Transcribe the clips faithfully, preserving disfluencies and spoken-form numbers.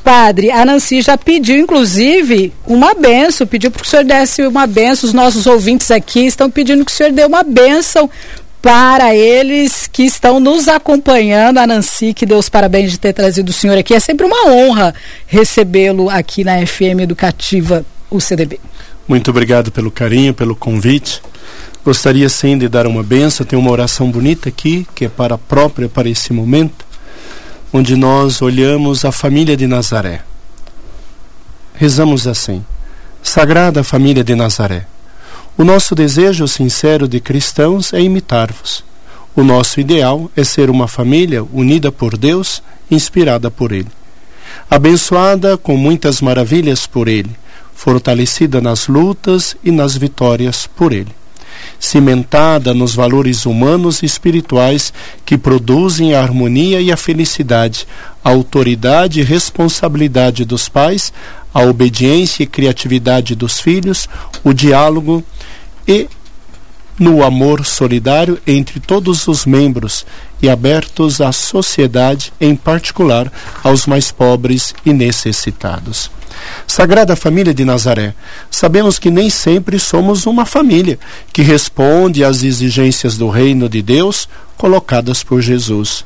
Padre, a Nancy já pediu, inclusive, uma bênção, pediu para que o senhor desse uma bênção. Os nossos ouvintes aqui estão pedindo que o senhor dê uma bênção para eles que estão nos acompanhando. A Nancy, que deu os parabéns de ter trazido o senhor aqui. É sempre uma honra recebê-lo aqui na F M Educativa U C D B. Muito obrigado pelo carinho, pelo convite. Gostaria sim de dar uma bênção. Tem uma oração bonita aqui, que é para a própria, para esse momento, onde nós olhamos a família de Nazaré. Rezamos assim: Sagrada Família de Nazaré, o nosso desejo sincero de cristãos é imitar-vos. O nosso ideal é ser uma família unida por Deus, inspirada por Ele, abençoada com muitas maravilhas por Ele, fortalecida nas lutas e nas vitórias por Ele, cimentada nos valores humanos e espirituais que produzem a harmonia e a felicidade, a autoridade e responsabilidade dos pais, a obediência e criatividade dos filhos, o diálogo e no amor solidário entre todos os membros e abertos à sociedade, em particular aos mais pobres e necessitados. Sagrada Família de Nazaré, sabemos que nem sempre somos uma família que responde às exigências do reino de Deus colocadas por Jesus.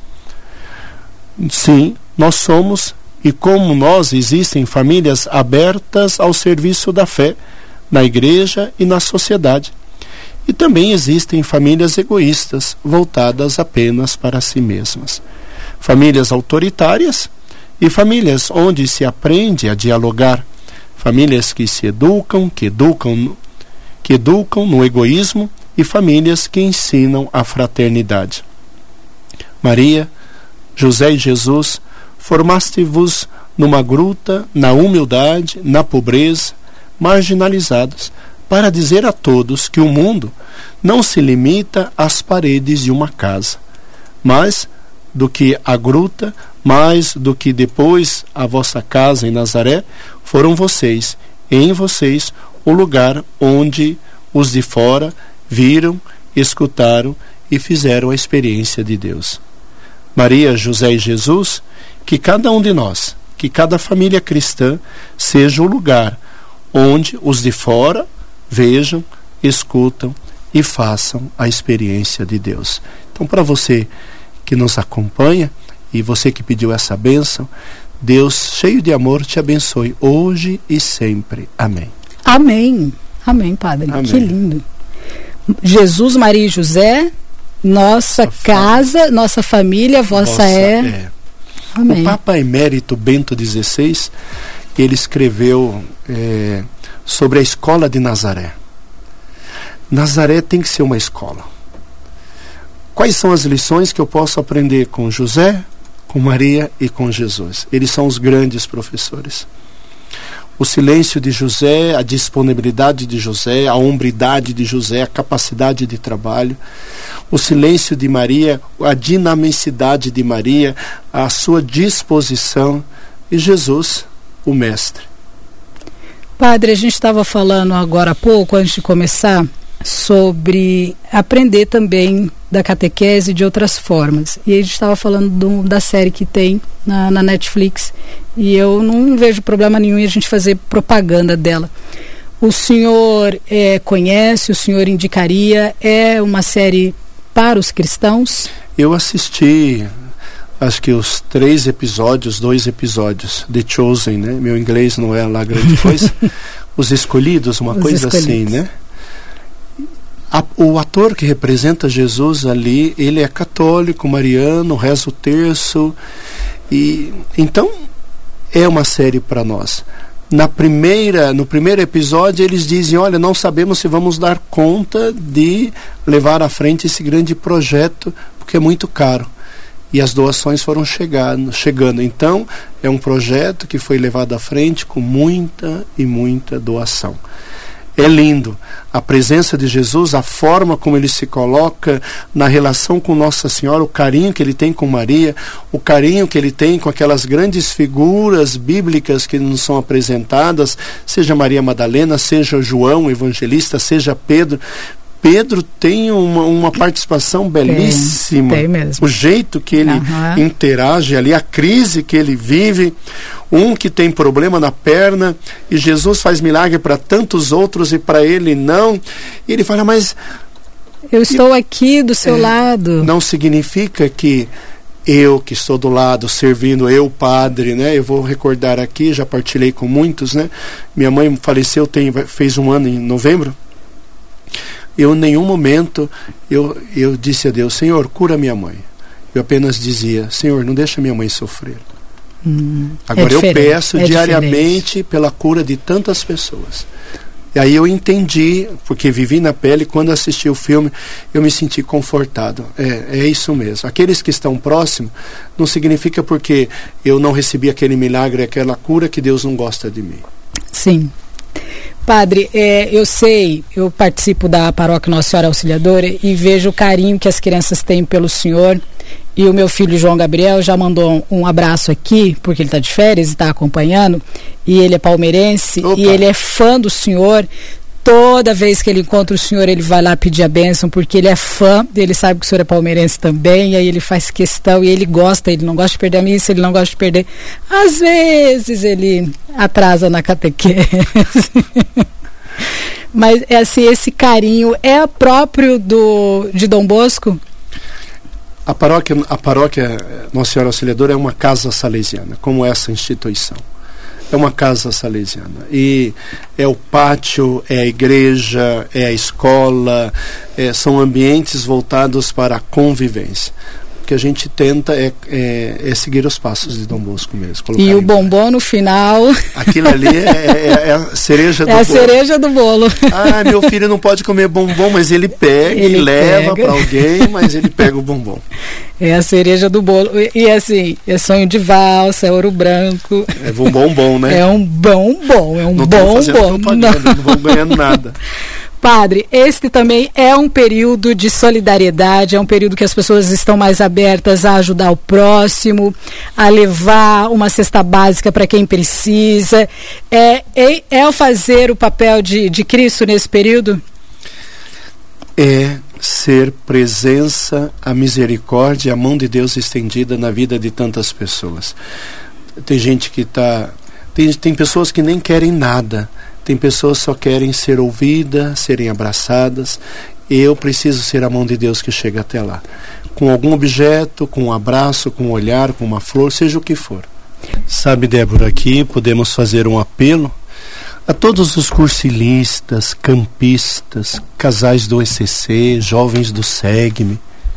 Sim, nós somos, e como nós, existem famílias abertas ao serviço da fé, na igreja e na sociedade. E também existem famílias egoístas, voltadas apenas para si mesmas. Famílias autoritárias e famílias onde se aprende a dialogar. Famílias que se educam, que educam, que educam no egoísmo, e famílias que ensinam a fraternidade. Maria, José e Jesus, formaste-vos numa gruta, na humildade, na pobreza, marginalizados, para dizer a todos que o mundo não se limita às paredes de uma casa, mas do que a gruta, mais do que depois a vossa casa em Nazaré, foram vocês, e em vocês o lugar onde os de fora viram, escutaram e fizeram a experiência de Deus. Maria, José e Jesus, que cada um de nós, que cada família cristã seja o lugar onde os de fora vejam, escutam e façam a experiência de Deus. Então, para você que nos acompanha e você que pediu essa bênção, Deus, cheio de amor, te abençoe hoje e sempre. Amém. Amém. Amém, Padre. Amém. Que lindo. Jesus, Maria e José, nossa a casa, fam... nossa família, vossa, vossa é... é. Amém. O Papa Emérito Bento dezesseis, ele escreveu é, sobre a escola de Nazaré. Nazaré tem que ser uma escola. Quais são as lições que eu posso aprender com José, com Maria e com Jesus? Eles são os grandes professores. O silêncio de José, a disponibilidade de José, a hombridade de José, a capacidade de trabalho. O silêncio de Maria, a dinamicidade de Maria, a sua disposição. E Jesus, o mestre. Padre, a gente estava falando agora há pouco, antes de começar, sobre aprender também da catequese de outras formas. E a gente estava falando do, da série que tem na, na Netflix, e eu não vejo problema nenhum em a gente fazer propaganda dela. O senhor é, conhece, o senhor indicaria? É uma série para os cristãos? Eu assisti, acho que os três episódios, dois episódios, The Chosen, né? Meu inglês não é lá grande coisa. Os Escolhidos, uma os coisa escolhidos. Assim, né? A, o ator que representa Jesus ali, ele é católico, mariano, reza o terço, e então é uma série para nós. Na primeira, no primeiro episódio eles dizem, olha, não sabemos se vamos dar conta de levar à frente esse grande projeto, porque é muito caro. E as doações foram chegando, chegando. Então, é um projeto que foi levado à frente com muita e muita doação. É lindo a presença de Jesus, a forma como ele se coloca na relação com Nossa Senhora, o carinho que ele tem com Maria, o carinho que ele tem com aquelas grandes figuras bíblicas que nos são apresentadas, seja Maria Madalena, seja João, evangelista, seja Pedro. Pedro tem uma, uma participação belíssima. Tem, tem mesmo. O jeito que ele uhum. interage ali, a crise que ele vive. Um que tem problema na perna e Jesus faz milagre para tantos outros e para ele não. E ele fala, mas... eu estou aqui do seu é, lado. Não significa que eu que estou do lado, servindo, eu padre, né? Eu vou recordar aqui, já partilhei com muitos, né? Minha mãe faleceu, tem, fez um ano em novembro. Eu, em nenhum momento, eu, eu disse a Deus, Senhor, cura minha mãe. Eu apenas dizia, Senhor, não deixa minha mãe sofrer. Hum, Agora é eu peço é diariamente diferente. Pela cura de tantas pessoas. E aí eu entendi, porque vivi na pele, quando assisti o filme, eu me senti confortado. É, é isso mesmo. Aqueles que estão próximos, não significa porque eu não recebi aquele milagre, aquela cura, que Deus não gosta de mim. Sim. Padre, é, eu sei, eu participo da paróquia Nossa Senhora Auxiliadora e vejo o carinho que as crianças têm pelo senhor. E o meu filho João Gabriel já mandou um, um abraço aqui, porque ele está de férias e está acompanhando, e ele é palmeirense. Opa. E ele é fã do senhor. Toda vez que ele encontra o senhor, ele vai lá pedir a bênção, porque ele é fã, ele sabe que o senhor é palmeirense também, e aí ele faz questão, e ele gosta, ele não gosta de perder a missa, ele não gosta de perder. Às vezes ele atrasa na catequese. Mas assim, esse carinho é próprio do, de Dom Bosco? A paróquia, a paróquia Nossa Senhora Auxiliadora é uma casa salesiana, como essa instituição. É uma casa salesiana. E é o pátio, é a igreja, é a escola, é, são ambientes voltados para a convivência. O que a gente tenta é, é, é seguir os passos de Dom Bosco mesmo. E o bombom no final... Aquilo ali é, é, é a cereja do é bolo. É a cereja do bolo. Ah, meu filho não pode comer bombom, mas ele pega ele e leva para alguém, mas ele pega o bombom. É a cereja do bolo. E, e assim, é sonho de valsa, é ouro branco. É um bombom, né? É um bombom, é um não bombom. Não não vão ganhando nada. Padre, este também é um período de solidariedade, é um período que as pessoas estão mais abertas a ajudar o próximo, a levar uma cesta básica para quem precisa. É, é, é fazer o papel de, de Cristo nesse período? É ser presença, a misericórdia, a mão de Deus estendida na vida de tantas pessoas. Tem gente que está... Tem, tem pessoas que nem querem nada. Tem pessoas que só querem ser ouvidas, serem abraçadas. Eu preciso ser a mão de Deus que chega até lá. Com algum objeto, com um abraço, com um olhar, com uma flor, seja o que for. Sabe, Débora, aqui podemos fazer um apelo a todos os cursilistas, campistas, casais do E C C, jovens do SEGME.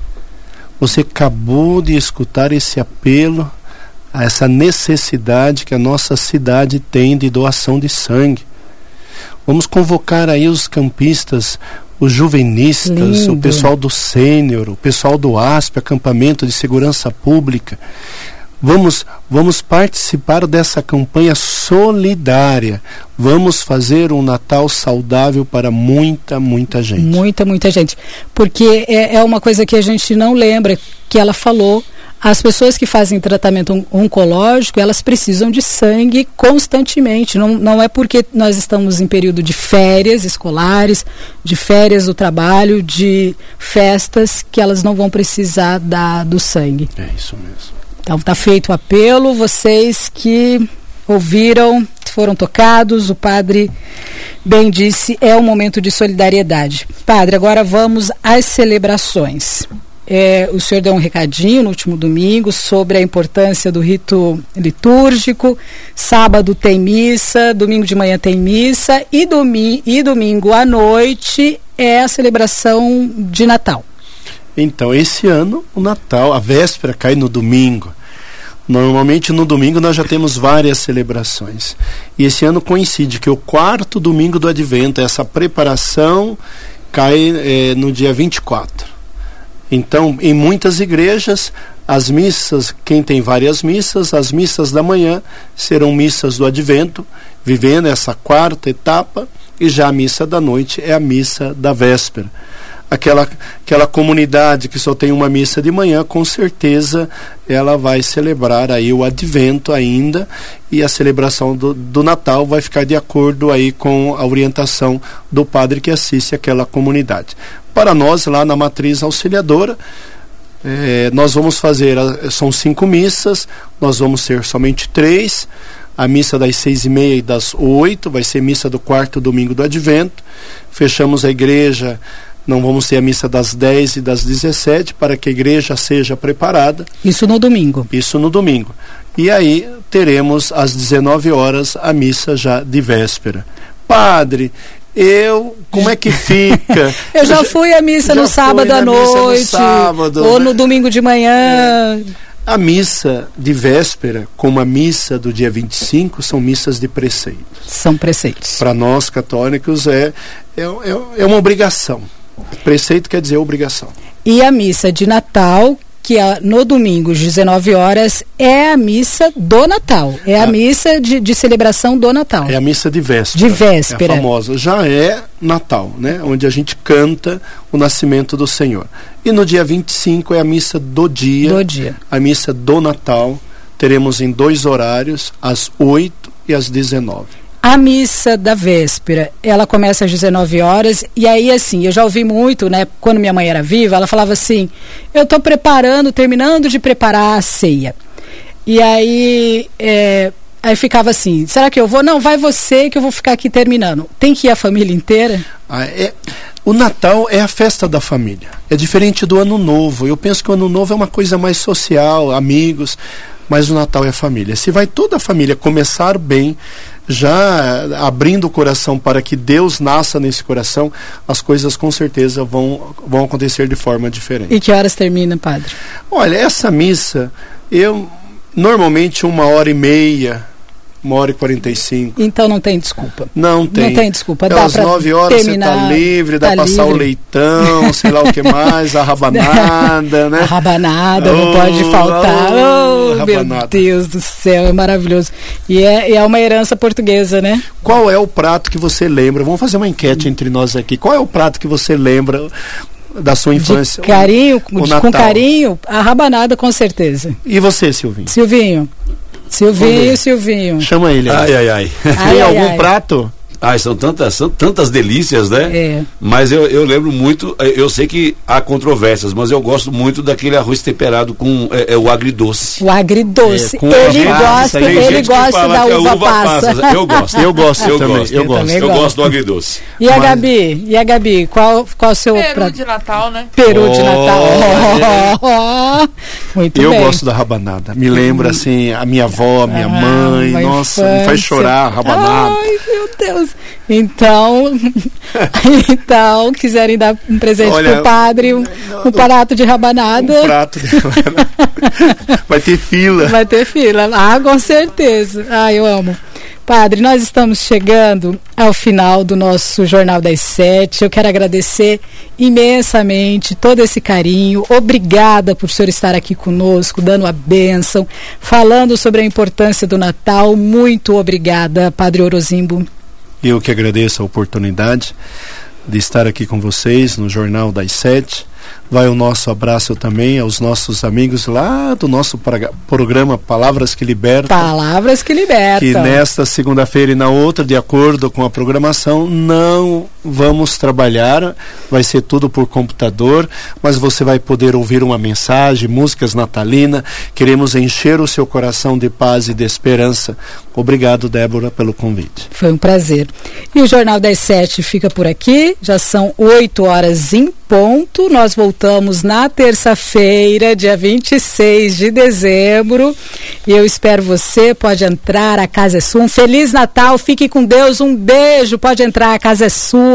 Você acabou de escutar esse apelo a essa necessidade que a nossa cidade tem de doação de sangue. Vamos convocar aí os campistas, os juvenistas, Lindo. O pessoal do sênior, o pessoal do A S P, Acampamento de Segurança Pública. Vamos, vamos participar dessa campanha solidária. Vamos fazer um Natal saudável para muita, muita gente. Muita, muita gente. Porque é, é uma coisa que a gente não lembra, que ela falou. As pessoas que fazem tratamento oncológico, elas precisam de sangue constantemente. Não, não é porque nós estamos em período de férias escolares, de férias do trabalho, de festas, que elas não vão precisar da, do sangue. É isso mesmo. Então está feito o apelo, vocês que ouviram, foram tocados, o padre bem disse, é um momento de solidariedade. Padre, agora vamos às celebrações. É, o senhor deu um recadinho no último domingo sobre a importância do rito litúrgico. Sábado tem missa, domingo de manhã tem missa e, domi- e domingo à noite é a celebração de Natal. Então, esse ano o Natal, a véspera cai no domingo. Normalmente no domingo nós já temos várias celebrações. E esse ano coincide que o quarto domingo do Advento, essa preparação, cai é, no dia vinte e quatro. Então, em muitas igrejas, as missas, quem tem várias missas, as missas da manhã serão missas do Advento, vivendo essa quarta etapa, e já a missa da noite é a missa da véspera. aquela, aquela comunidade que só tem uma missa de manhã, com certeza ela vai celebrar aí o Advento ainda, e a celebração do, do Natal vai ficar de acordo aí com a orientação do padre que assiste aquela comunidade. Para nós, lá na Matriz Auxiliadora, é, nós vamos fazer, são cinco missas, nós vamos ser somente três. A missa das seis e meia e das oito vai ser missa do quarto domingo do Advento. Fechamos a igreja, não vamos ter a missa das dez e das dezessete, para que a igreja seja preparada. Isso no domingo. Isso no domingo. E aí teremos às dezenove horas a missa já de véspera. Padre, eu, como é que fica? Eu já fui à missa no sábado à noite, sábado, ou né? no domingo de manhã. É. A missa de véspera, como a missa do dia vinte e cinco, são missas de preceito. São preceitos. Para nós católicos é, é, é uma obrigação. Preceito quer dizer obrigação. E a missa de Natal, que é no domingo às dezenove horas, é a missa do Natal. É a, a missa de, de celebração do Natal. É a missa de véspera. De véspera. É a famosa. Já é Natal, né? Onde a gente canta o nascimento do Senhor. E no dia vinte e cinco é a missa do dia. Do dia. A missa do Natal. Teremos em dois horários, às oito e às dezenove. A missa da véspera, ela começa às dezenove horas, e aí assim, eu já ouvi muito, né, quando minha mãe era viva, ela falava assim, eu estou preparando, terminando de preparar a ceia. E aí, é, aí ficava assim, será que eu vou? Não, vai você que eu vou ficar aqui terminando. Tem que ir a família inteira? Ah, é... O Natal é a festa da família. É diferente do Ano Novo. Eu penso que o Ano Novo é uma coisa mais social, amigos, mas o Natal é a família. Se vai toda a família começar bem, já abrindo o coração para que Deus nasça nesse coração, as coisas com certeza vão, vão acontecer de forma diferente. E que horas termina, padre? Olha, essa missa, eu normalmente uma hora e meia, uma hora e quarenta e cinco. Então não tem desculpa. Não tem. Não tem desculpa. Dá às nove horas você tá livre, dá tá passar livre. o leitão, sei lá o que mais, a rabanada, né? A rabanada, oh, não pode faltar. Oh, oh meu Deus do céu, é maravilhoso. E é, é uma herança portuguesa, né? Qual é o prato que você lembra? Vamos fazer uma enquete entre nós aqui. Qual é o prato que você lembra da sua infância? De carinho, o, o de, com carinho, a rabanada com certeza. E você, Silvinho? Silvinho. Silvinho, Silvinho. Chama ele. Ai, ai, ai. Tem ai, algum ai. prato? Ai, são tantas, são tantas delícias, né? É. Mas eu, eu lembro muito, eu sei que há controvérsias, mas eu gosto muito daquele arroz temperado com é, é, o agridoce. O agridoce. É, com ele uva gosta, passa, ele gosta da uva, uva passa. passa. Eu gosto. Eu gosto eu também. Gosto, eu eu gosto. gosto. Eu gosto. gosto do agridoce. E a Mas... Gabi? E a Gabi? Qual, qual o seu Peru prato? de Natal, né? Peru Oh, de Natal. Oh, muito eu bem. gosto da rabanada. Me lembra assim a minha avó, a minha Ah, mãe. uma Nossa, infância. me faz chorar a rabanada. Ai, meu Deus. Então, então, quiserem dar um presente Olha, pro padre, um, um prato de rabanada. Um prato de rabanada. Vai ter fila. Vai ter fila. Ah, com certeza. Ah, eu amo. Padre, nós estamos chegando ao final do nosso Jornal das Sete. Eu quero agradecer imensamente todo esse carinho. Obrigada por o senhor estar aqui conosco, dando a bênção, falando sobre a importância do Natal. Muito obrigada, Padre Orozimbo. Eu que agradeço a oportunidade de estar aqui com vocês no Jornal das Sete. Vai o nosso abraço também aos nossos amigos lá do nosso programa Palavras que Libertam. Palavras que Libertam. Que nesta segunda-feira e na outra, de acordo com a programação, não vamos trabalhar, vai ser tudo por computador, mas você vai poder ouvir uma mensagem, músicas natalinas. Queremos encher o seu coração de paz e de esperança. Obrigado, Débora, pelo convite. Foi um prazer. E o Jornal das Sete fica por aqui, já são oito horas em ponto. Nós voltamos na terça-feira, dia vinte e seis de dezembro. E eu espero você, pode entrar, a casa é sua. Um Feliz Natal, fique com Deus, um beijo, pode entrar, a casa é sua.